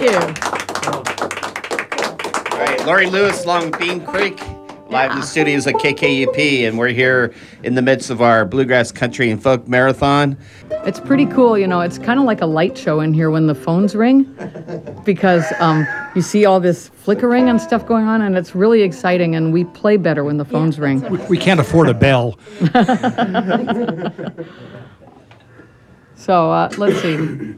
you. All right, Lori Lewis along Bean Creek, live in the studios at KKUP, and we're here in the midst of our Bluegrass Country and Folk Marathon. It's pretty cool, you know, it's kind of like a light show in here when the phones ring, because you see all this flickering and stuff going on, and it's really exciting, and we play better when the phones ring. We can't afford a bell. So let's see.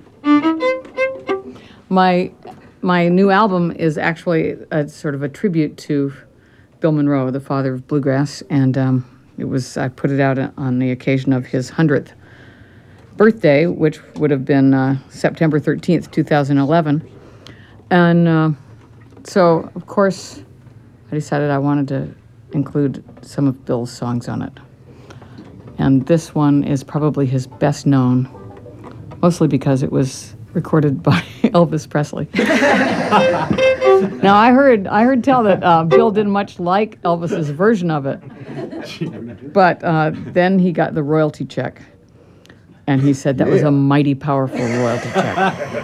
My new album is actually a sort of a tribute to Bill Monroe, the father of bluegrass, and I put it out on the occasion of his 100th birthday, which would have been September 13th, 2011. And so, of course, I decided I wanted to include some of Bill's songs on it. And this one is probably his best known, mostly because it was recorded by Elvis Presley. Now, I heard tell that Bill didn't much like Elvis's version of it, but then he got the royalty check, and he said that was a mighty powerful royalty check.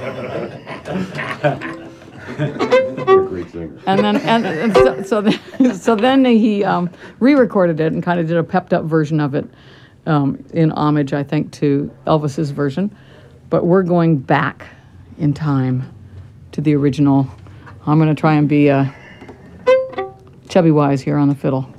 So then he re-recorded it and kind of did a pepped up version of it in homage, I think, to Elvis's version. But we're going back in time to the original. I'm going to try and be Chubby Wise here on the fiddle.